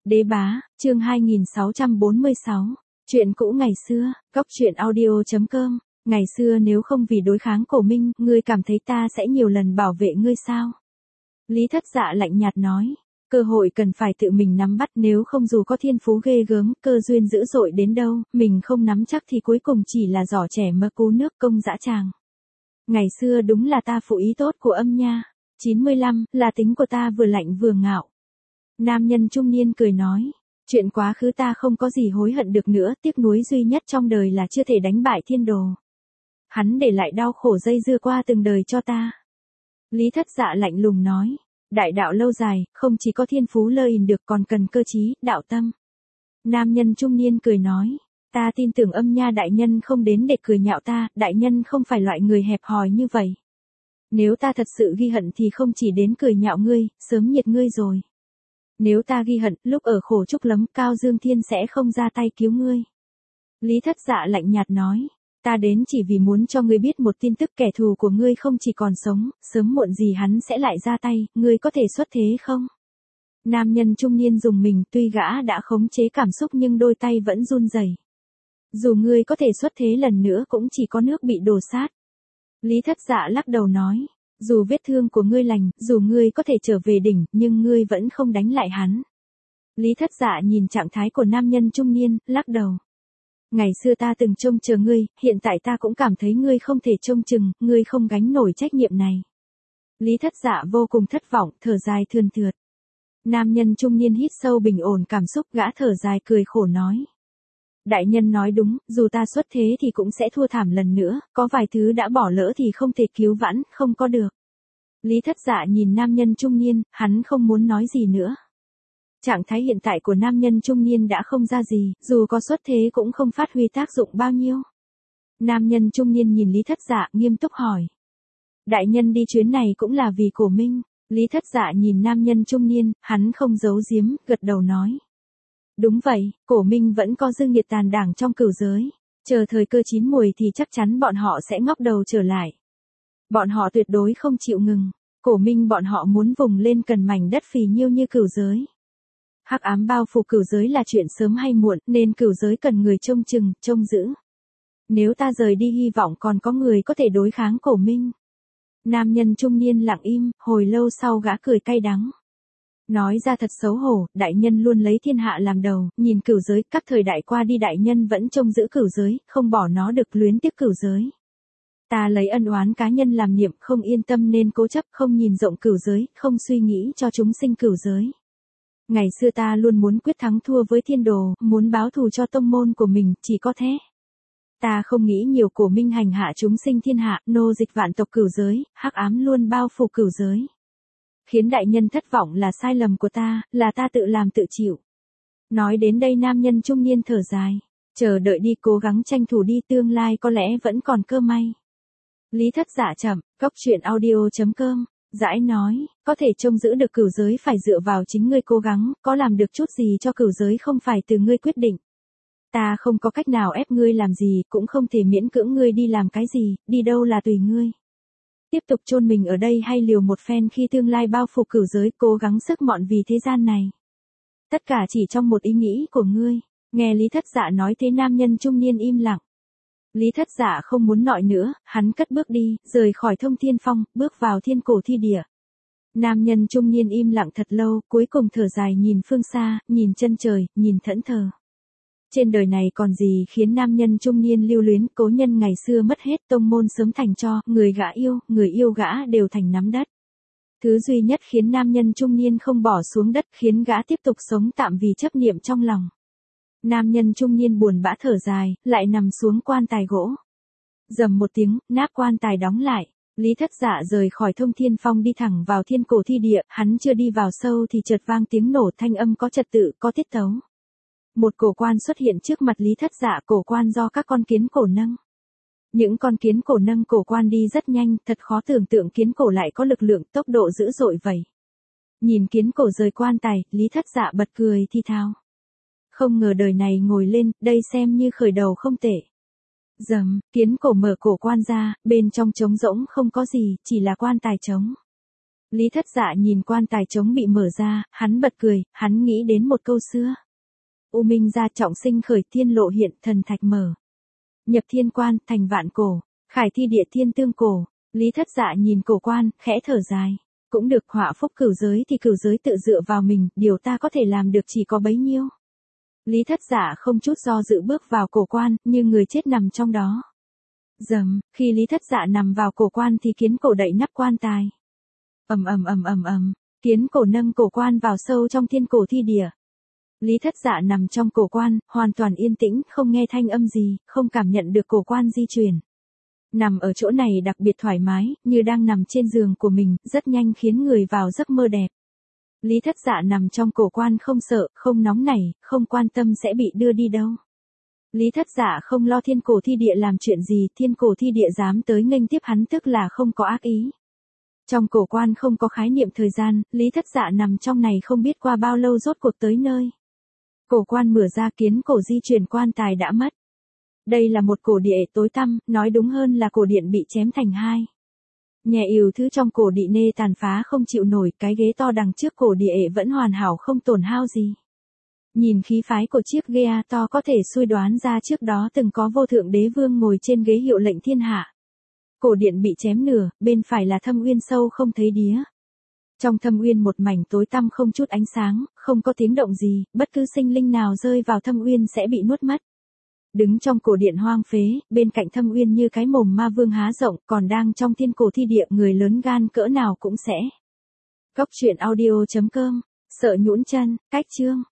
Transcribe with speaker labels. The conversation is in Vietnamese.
Speaker 1: Đế bá, chương 2646. Chuyện cũ ngày xưa, Cóc truyện audio.com. Ngày xưa nếu không vì đối kháng Cổ Minh, ngươi cảm thấy ta sẽ nhiều lần bảo vệ ngươi sao? Lý Thất Dạ lạnh nhạt nói. Cơ hội cần phải tự mình nắm bắt, nếu không dù có thiên phú ghê gớm, cơ duyên dữ dội đến đâu, mình không nắm chắc thì cuối cùng chỉ là giỏ trẻ mơ cú nước công dã tràng. Ngày xưa đúng là ta phụ ý tốt của âm nha. 95, là tính của ta vừa lạnh vừa ngạo. Nam nhân trung niên cười nói. Chuyện quá khứ ta không có gì hối hận được nữa, tiếc nuối duy nhất trong đời là chưa thể đánh bại thiên đồ. Hắn để lại đau khổ dây dưa qua từng đời cho ta. Lý Thất Dạ lạnh lùng nói. Đại đạo lâu dài, không chỉ có thiên phú lơ ìn được còn cần cơ trí, đạo tâm. Nam nhân trung niên cười nói. Ta tin tưởng âm nha đại nhân không đến để cười nhạo ta, đại nhân không phải loại người hẹp hòi như vậy. Nếu ta thật sự ghi hận thì không chỉ đến cười nhạo ngươi, sớm nhiệt ngươi rồi. Nếu ta ghi hận, lúc ở khổ trúc lắm, Cao Dương Thiên sẽ không ra tay cứu ngươi. Lý Thất Dạ lạnh nhạt nói. Ta đến chỉ vì muốn cho ngươi biết một tin tức, kẻ thù của ngươi không chỉ còn sống, sớm muộn gì hắn sẽ lại ra tay, ngươi có thể xuất thế không? Nam nhân trung niên dùng mình, tuy gã đã khống chế cảm xúc nhưng đôi tay vẫn run rẩy. Dù ngươi có thể xuất thế lần nữa cũng chỉ có nước bị đổ sát. Lý Thất Dạ lắc đầu nói. Dù vết thương của ngươi lành, dù ngươi có thể trở về đỉnh, nhưng ngươi vẫn không đánh lại hắn. Lý Thất Dạ nhìn trạng thái của nam nhân trung niên, lắc đầu. Ngày xưa ta từng trông chờ ngươi, hiện tại ta cũng cảm thấy ngươi không thể trông chừng, ngươi không gánh nổi trách nhiệm này. Lý Thất Dạ vô cùng thất vọng, thở dài thườn thượt. Nam nhân trung niên hít sâu bình ổn cảm xúc, gã thở dài cười khổ nói. Đại nhân nói đúng, dù ta xuất thế thì cũng sẽ thua thảm lần nữa, có vài thứ đã bỏ lỡ thì không thể cứu vãn, không có được. Lý Thất Dạ nhìn nam nhân trung niên, hắn không muốn nói gì nữa. Trạng thái hiện tại của nam nhân trung niên đã không ra gì, dù có xuất thế cũng không phát huy tác dụng bao nhiêu. Nam nhân trung niên nhìn Lý Thất Dạ nghiêm túc hỏi. Đại nhân đi chuyến này cũng là vì Cổ Minh. Lý Thất Dạ nhìn nam nhân trung niên, hắn không giấu giếm, gật đầu nói. Đúng vậy, Cổ Minh vẫn có dư nghiệt tàn đảng trong cửu giới. Chờ thời cơ chín muồi thì chắc chắn bọn họ sẽ ngóc đầu trở lại. Bọn họ tuyệt đối không chịu ngừng. Cổ Minh bọn họ muốn vùng lên cần mảnh đất phì nhiêu như cửu giới. Hắc ám bao phủ cửu giới là chuyện sớm hay muộn, nên cửu giới cần người trông chừng, trông giữ. Nếu ta rời đi hy vọng còn có người có thể đối kháng Cổ Minh. Nam nhân trung niên lặng im, hồi lâu sau gã cười cay đắng. Nói ra thật xấu hổ, đại nhân luôn lấy thiên hạ làm đầu, nhìn cửu giới, các thời đại qua đi đại nhân vẫn trông giữ cửu giới, không bỏ nó được, luyến tiếc cửu giới. Ta lấy ân oán cá nhân làm niệm, không yên tâm nên cố chấp, không nhìn rộng cửu giới, không suy nghĩ cho chúng sinh cửu giới. Ngày xưa ta luôn muốn quyết thắng thua với thiên đồ, muốn báo thù cho tông môn của mình, chỉ có thế. Ta không nghĩ nhiều, Cổ Minh hành hạ chúng sinh thiên hạ, nô dịch vạn tộc cửu giới, hắc ám luôn bao phủ cửu giới. Khiến đại nhân thất vọng là sai lầm của ta, là ta tự làm tự chịu. Nói đến đây nam nhân trung niên thở dài. Chờ đợi đi, cố gắng tranh thủ đi, tương lai có lẽ vẫn còn cơ may. Lý Thất Dạ chậm, Cóc truyện audio.com. Dãi nói, có thể trông giữ được cửu giới phải dựa vào chính ngươi cố gắng, có làm được chút gì cho cửu giới không phải từ ngươi quyết định. Ta không có cách nào ép ngươi làm gì, cũng không thể miễn cưỡng ngươi đi làm cái gì, đi đâu là tùy ngươi. Tiếp tục chôn mình ở đây hay liều một phen khi tương lai bao phủ cửu giới, cố gắng sức mọn vì thế gian này. Tất cả chỉ trong một ý nghĩ của ngươi. Nghe Lý Thất Dạ nói thế nam nhân trung niên im lặng. Lý Thất Dạ không muốn nọi nữa, hắn cất bước đi, rời khỏi Thông Thiên Phong, bước vào thiên cổ thi địa. Nam nhân trung niên im lặng thật lâu, cuối cùng thở dài nhìn phương xa, nhìn chân trời, nhìn thẫn thờ. Trên đời này còn gì khiến nam nhân trung niên lưu luyến, cố nhân ngày xưa mất hết, tông môn sớm thành tro, người yêu gã đều thành nắm đất. Thứ duy nhất khiến nam nhân trung niên không bỏ xuống đất, khiến gã tiếp tục sống tạm vì chấp niệm trong lòng. Nam nhân trung niên buồn bã thở dài, lại nằm xuống quan tài gỗ. Rầm một tiếng, nắp quan tài đóng lại. Lý Thất Dạ rời khỏi Thông Thiên Phong đi thẳng vào thiên cổ thi địa, hắn chưa đi vào sâu thì chợt vang tiếng nổ, thanh âm có trật tự, có tiết tấu. Một cổ quan xuất hiện trước mặt Lý Thất Dạ, cổ quan do các con kiến cổ nâng. Những con kiến cổ nâng cổ quan đi rất nhanh, thật khó tưởng tượng kiến cổ lại có lực lượng, tốc độ dữ dội vậy. Nhìn kiến cổ rời quan tài, Lý Thất Dạ bật cười thi thao. Không ngờ đời này ngồi lên, đây xem như khởi đầu không tệ. Dầm, kiến cổ mở cổ quan ra, bên trong trống rỗng không có gì, chỉ là quan tài trống. Lý Thất Dạ nhìn quan tài trống bị mở ra, hắn bật cười, hắn nghĩ đến một câu xưa. U minh gia trọng sinh khởi, thiên lộ hiện, thần thạch mở. Nhập thiên quan, thành vạn cổ, khải thi địa thiên tương cổ. Lý Thất Dạ nhìn cổ quan, khẽ thở dài. Cũng được, họa phúc cửu giới thì cửu giới tự dựa vào mình, điều ta có thể làm được chỉ có bấy nhiêu. Lý Thất Dạ không chút do dự bước vào cổ quan, như người chết nằm trong đó. Rầm, khi Lý Thất Dạ nằm vào cổ quan thì kiến cổ đậy nắp quan tài. Ầm, kiến cổ nâng cổ quan vào sâu trong thiên cổ thi địa. Lý Thất Dạ nằm trong cổ quan, hoàn toàn yên tĩnh, không nghe thanh âm gì, không cảm nhận được cổ quan di chuyển. Nằm ở chỗ này đặc biệt thoải mái, như đang nằm trên giường của mình, rất nhanh khiến người vào giấc mơ đẹp. Lý Thất Dạ nằm trong cổ quan không sợ, không nóng nảy, không quan tâm sẽ bị đưa đi đâu. Lý Thất Dạ không lo thiên cổ thi địa làm chuyện gì, thiên cổ thi địa dám tới nghênh tiếp hắn tức là không có ác ý. Trong cổ quan không có khái niệm thời gian, Lý Thất Dạ nằm trong này không biết qua bao lâu rốt cuộc tới nơi. Cổ quan mở ra, kiến cổ di chuyển, quan tài đã mất. Đây là một cổ địa tối tăm, nói đúng hơn là cổ điện bị chém thành hai. Nhẹ ỉu thứ trong cổ địa nê tàn phá không chịu nổi, cái ghế to đằng trước cổ địa vẫn hoàn hảo không tổn hao gì. Nhìn khí phái của chiếc ghế to có thể suy đoán ra trước đó từng có vô thượng đế vương ngồi trên ghế hiệu lệnh thiên hạ. Cổ điện bị chém nửa, bên phải là thâm uyên sâu không thấy đía. Trong thâm uyên một mảnh tối tăm không chút ánh sáng, không có tiếng động gì, bất cứ sinh linh nào rơi vào thâm uyên sẽ bị nuốt mất. Đứng trong cổ điện hoang phế, bên cạnh thâm uyên như cái mồm ma vương há rộng, còn đang trong thiên cổ thi địa, người lớn gan cỡ nào cũng sẽ. Góc truyện audio.com, sợ nhũn chân, cách chương.